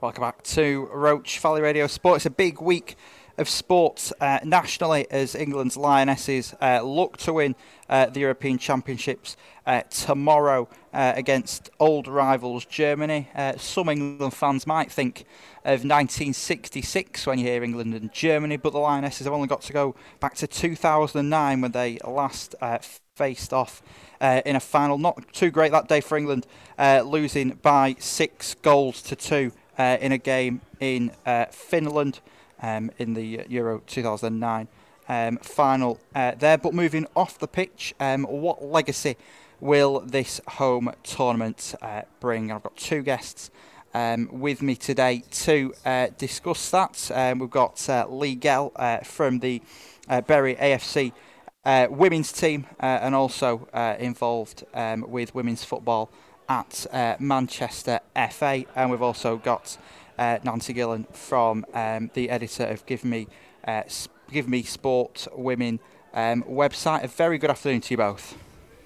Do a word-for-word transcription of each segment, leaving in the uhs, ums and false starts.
Welcome back to Roach Valley Radio Sport. It's a big week of sport uh, nationally as England's Lionesses uh, look to win uh, the European Championships uh, tomorrow uh, against old rivals Germany. Uh, some England fans might think of nineteen sixty-six when you hear England and Germany, but the Lionesses have only got to go back to two thousand nine when they last uh, faced off uh, in a final. Not too great that day for England, uh, losing by six goals to two uh, in a game in uh, Finland. Um, in the Euro two thousand nine um, final uh, there. But moving off the pitch, um, what legacy will this home tournament uh, bring? I've got two guests um, with me today to uh, discuss that. Um, we've got uh, Lee Gell uh, from the uh, Bury A F C uh, women's team uh, and also uh, involved um, with women's football at uh, Manchester F A. And we've also got Uh, Nancy Gillen from um, the editor of Give Me uh, Give Me Sport Women um, website. A very good afternoon to you both.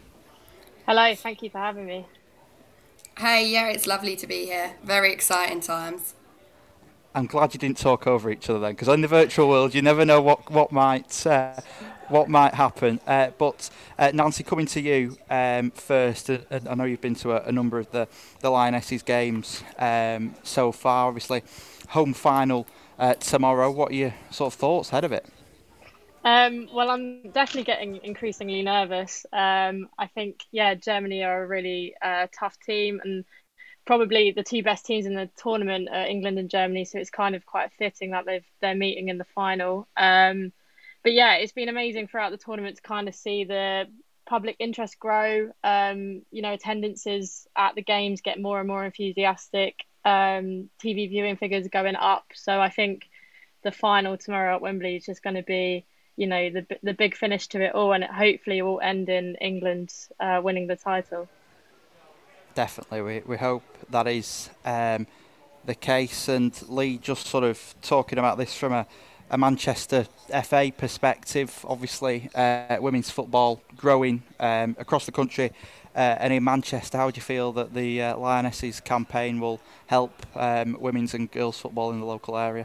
Hello, thank you for having me. Hey, yeah, it's lovely to be here. Very exciting times. I'm glad you didn't talk over each other then, because in the virtual world you never know what what might uh, what might happen. Uh, but uh, Nancy, coming to you um, first. Uh, I know you've been to a, a number of the the Lionesses games um, so far. Obviously, home final uh, tomorrow. What are your sort of thoughts ahead of it? Um, well, I'm definitely getting increasingly nervous. Um, I think, yeah, Germany are a really uh, tough team, and probably the two best teams in the tournament are England and Germany, so it's kind of quite fitting that they've they're meeting in the final. Um, but yeah, it's been amazing throughout the tournament to kind of see the public interest grow. Um, you know, attendances at the games get more and more enthusiastic. Um, T V viewing figures going up. So I think the final tomorrow at Wembley is just going to be, you know, the the big finish to it all, and it hopefully will end in England uh, winning the title. Definitely, we we hope that is um, the case. And Lee, just sort of talking about this from a, a Manchester F A perspective, obviously uh, women's football growing um, across the country uh, and in Manchester. How do you feel that the uh, Lionesses campaign will help um, women's and girls football in the local area?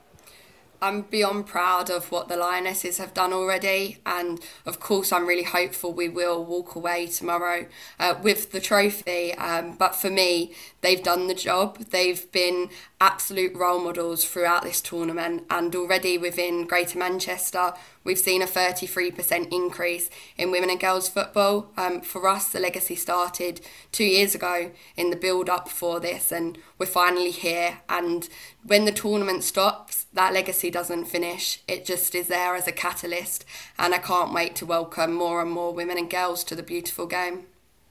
I'm beyond proud of what the Lionesses have done already, and of course I'm really hopeful we will walk away tomorrow uh, with the trophy, um, but for me they've done the job. They've been absolute role models throughout this tournament, and already within Greater Manchester we've seen a thirty-three percent increase in women and girls football. Um, for us, the legacy started two years ago in the build-up for this, and we're finally here. And when the tournament stops, that legacy doesn't finish. It just is there as a catalyst, and I can't wait to welcome more and more women and girls to the beautiful game.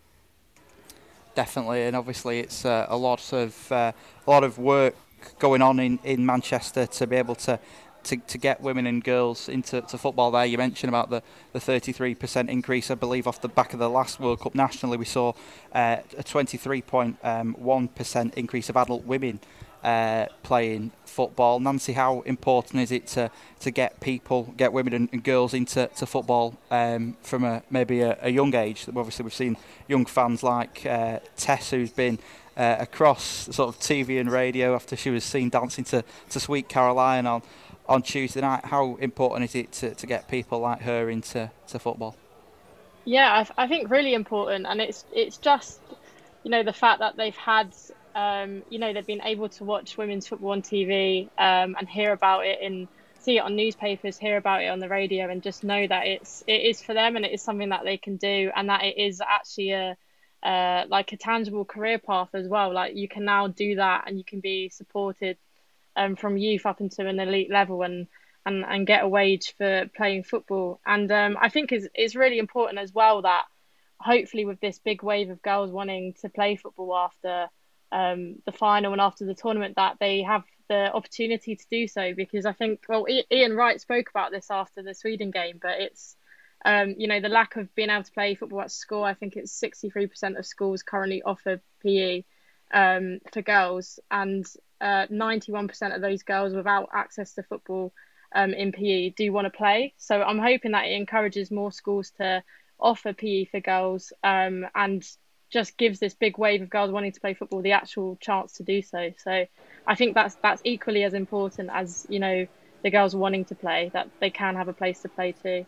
Definitely, and obviously it's uh, a lot of uh, a lot of work going on in, in Manchester to be able to To, to get women and girls into to football there. You mentioned about the, the thirty-three percent increase, I believe, off the back of the last World Cup nationally. We saw uh, a twenty-three point one percent increase of adult women uh, playing football. Nancy, how important is it to, to get people, get women and, and girls into to football um, from a maybe a, a young age? Obviously, we've seen young fans like uh, Tess, who's been uh, across sort of T V and radio after she was seen dancing to, to Sweet Caroline on on Tuesday night. How important is it to, to get people like her into to football? Yeah, I, th- I think really important, and it's it's just, you know, the fact that they've had, um, you know, they've been able to watch women's football on T V um, and hear about it and see it on newspapers, hear about it on the radio, and just know that it's it is for them and it is something that they can do, and that it is actually a uh, like a tangible career path as well. Like, you can now do that and you can be supported Um, from youth up into an elite level, and, and, and get a wage for playing football. And um, I think it's, it's really important as well that hopefully with this big wave of girls wanting to play football after um, the final and after the tournament, that they have the opportunity to do so. Because I think, well, Ian Wright spoke about this after the Sweden game, but it's, um, you know, the lack of being able to play football at school. I think it's sixty-three percent of schools currently offer P E um, for girls, and uh, ninety-one percent of those girls without access to football um, in P E do want to play. So I'm hoping that it encourages more schools to offer P E for girls, um, and just gives this big wave of girls wanting to play football the actual chance to do so. So I think that's that's equally as important as, you know, the girls wanting to play, that they can have a place to play too.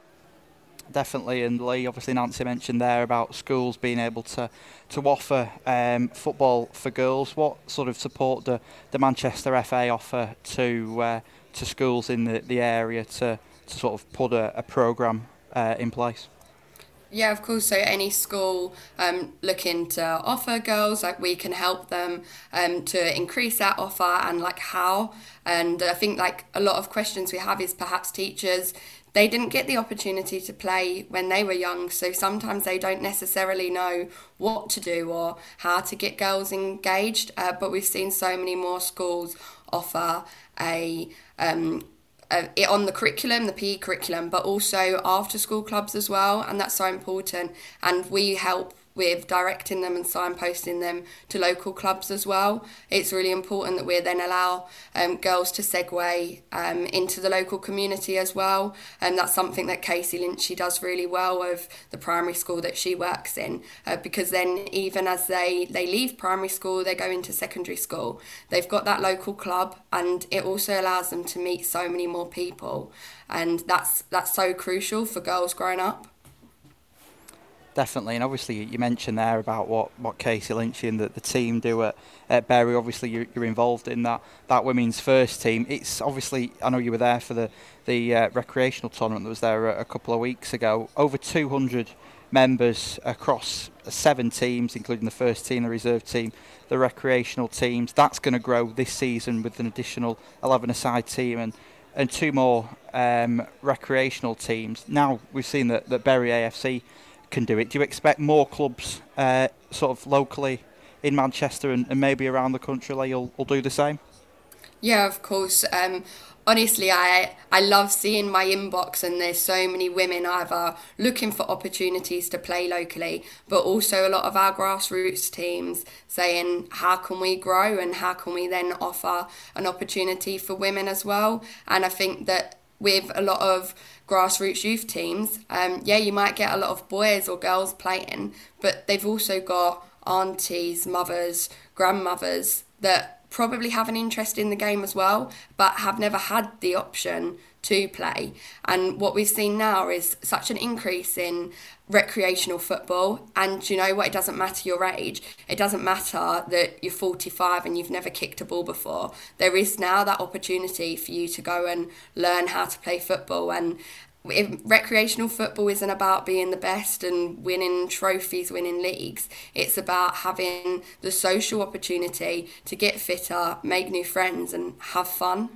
Definitely, and Lee, obviously Nancy mentioned there about schools being able to to offer um, football for girls. What sort of support do the Manchester F A offer to uh, to schools in the, the area to, to sort of put a, a programme uh, in place? Yeah, of course. So any school um, looking to offer girls, like we can help them um, to increase that offer and like how. And I think like a lot of questions we have is perhaps teachers, they didn't get the opportunity to play when they were young. So sometimes they don't necessarily know what to do or how to get girls engaged. Uh, but we've seen so many more schools offer a um, Uh, it on the curriculum, the P E curriculum, but also after school clubs as well, and that's so important. And we help with directing them and signposting them to local clubs as well. It's really important that we then allow um, girls to segue um, into the local community as well, and that's something that Casey Lynchy does really well with the primary school that she works in, uh, because then even as they, they leave primary school, they go into secondary school, they've got that local club, and it also allows them to meet so many more people, and that's that's so crucial for girls growing up. Definitely, and obviously you mentioned there about what, what Casey Lynchy and the, the team do at, at Bury. Obviously you're, you're involved in that, that women's first team. It's obviously, I know you were there for the, the uh, recreational tournament that was there a, a couple of weeks ago. Over two hundred members across seven teams, including the first team, the reserve team, the recreational teams. That's going to grow this season with an additional eleven-a-side team and, and two more um, recreational teams. Now we've seen that, that Bury A F C can do it. Do you expect more clubs uh, sort of locally in Manchester and, and maybe around the country like you'll, will do the same? Yeah, of course. Um, honestly, I I love seeing my inbox, and there's so many women either looking for opportunities to play locally, but also a lot of our grassroots teams saying how can we grow and how can we then offer an opportunity for women as well. And I think that with a lot of grassroots youth teams, um, yeah, you might get a lot of boys or girls playing, but they've also got aunties, mothers, grandmothers that probably have an interest in the game as well, but have never had the option to play. And what we've seen now is such an increase in recreational football. And you know what? It doesn't matter your age. It doesn't matter that you're forty-five and you've never kicked a ball before. There is now that opportunity for you to go and learn how to play football. And if recreational football isn't about being the best and winning trophies, winning leagues. It's about having the social opportunity to get fitter, make new friends and have fun.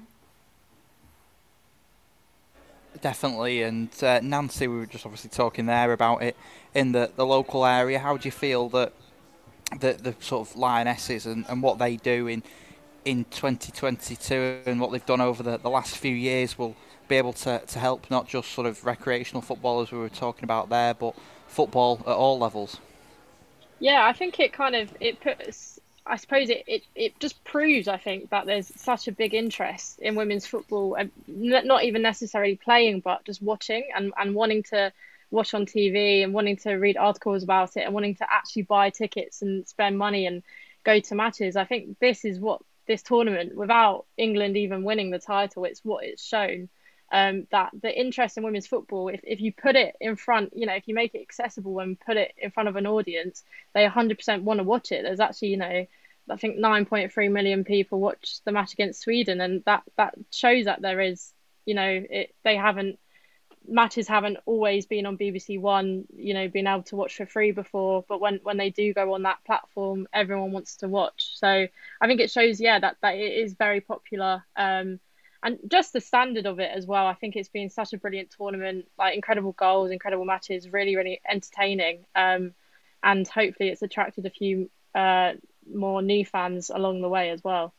Definitely, and uh, Nancy, we were just obviously talking there about it in the, the local area. How do you feel that the, the sort of Lionesses and, and what they do in in twenty twenty-two and what they've done over the, the last few years will be able to, to help not just sort of recreational football as we were talking about there, but football at all levels? Yeah, I think it kind of, it puts, I suppose it, it, it just proves, I think, that there's such a big interest in women's football, and not even necessarily playing, but just watching and, and wanting to watch on T V and wanting to read articles about it and wanting to actually buy tickets and spend money and go to matches. I think this is what this tournament, without England even winning the title, it's what it's shown. Um, that the interest in women's football, if, if you put it in front, you know, if you make it accessible and put it in front of an audience, they one hundred percent want to watch it. There's actually, you know, I think nine point three million people watched the match against Sweden, and that, that shows that there is, you know, it, they haven't, matches haven't always been on B B C One, you know, being able to watch for free before, but when, when they do go on that platform, everyone wants to watch. So I think it shows, yeah, that, that it is very popular. Um, And just the standard of it as well. I think it's been such a brilliant tournament, like incredible goals, incredible matches, really, really entertaining. Um, and hopefully it's attracted a few uh, more new fans along the way as well.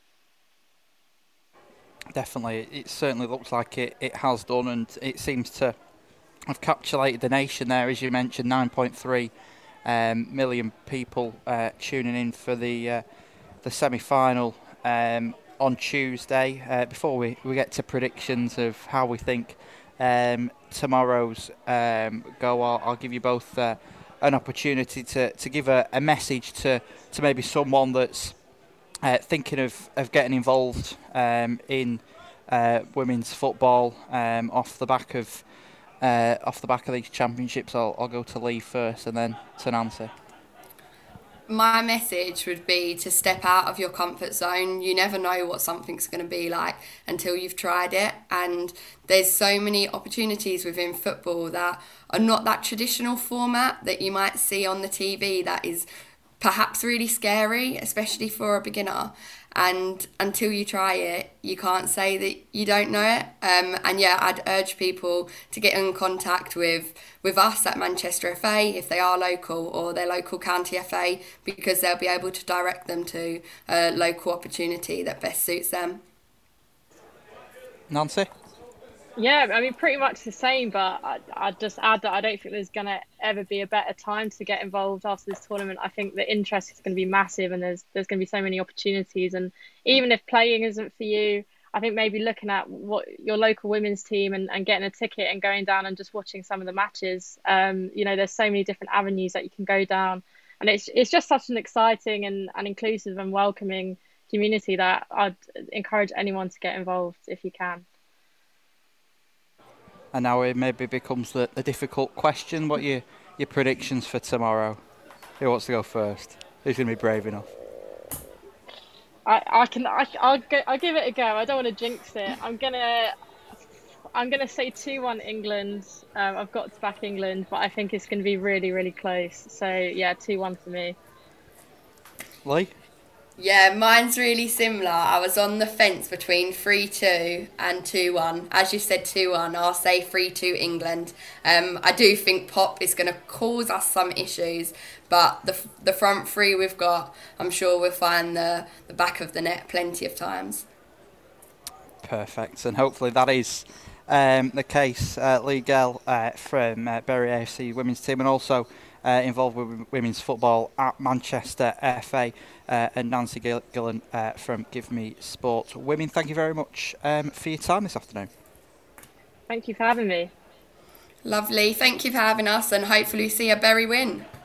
Definitely. It certainly looks like it, it has done, and it seems to have capitulated the nation there, as you mentioned, nine point three um, million people uh, tuning in for the, uh, the semi-final um on Tuesday. Uh, before we, we get to predictions of how we think um, tomorrow's um, go, I'll, I'll give you both uh, an opportunity to, to give a, a message to, to maybe someone that's uh, thinking of, of getting involved um, in uh, women's football um, off the back of uh, off the back of these championships? I'll, I'll go to Lee first and then to Nancy. My message would be to step out of your comfort zone. You never know what something's going to be like until you've tried it. And there's so many opportunities within football that are not that traditional format that you might see on the T V that is perhaps really scary, especially for a beginner. And until you try it, you can't say that you don't know it. Um, and yeah, I'd urge people to get in contact with, with us at Manchester F A if they are local, or their local county F A, because they'll be able to direct them to a local opportunity that best suits them. Nancy? Yeah, I mean, pretty much the same, but I, I'd just add that I don't think there's going to ever be a better time to get involved after this tournament. I think the interest is going to be massive, and there's there's going to be so many opportunities. And even if playing isn't for you, I think maybe looking at what your local women's team and, and getting a ticket and going down and just watching some of the matches. Um, you know, there's so many different avenues that you can go down. And it's it's just such an exciting and, and inclusive and welcoming community that I'd encourage anyone to get involved if you can. And now it maybe becomes the, the difficult question. What are your, your predictions for tomorrow? Who wants to go first? Who's going to be brave enough? I, I can I, I'll go, I'll give it a go. I don't want to jinx it. I'm gonna I'm gonna say two one England. Um, I've got to back England, but I think it's going to be really really close. So yeah, two one for me. Lee? Yeah, mine's really similar. I was on the fence between three two and two one. As you said, two one, I'll say three two England. Um, I do think Pop is going to cause us some issues, but the the front three we've got, I'm sure we'll find the, the back of the net plenty of times. Perfect, and hopefully that is um, the case. Uh, Lee Gell uh, from uh, Bury A F C women's team, and also uh, involved with women's football at Manchester F A. Uh, and Nancy Gillen uh, from Give Me Sport Women. Thank you very much um, for your time this afternoon. Thank you for having me. Lovely. Thank you for having us, and hopefully see a Bury win.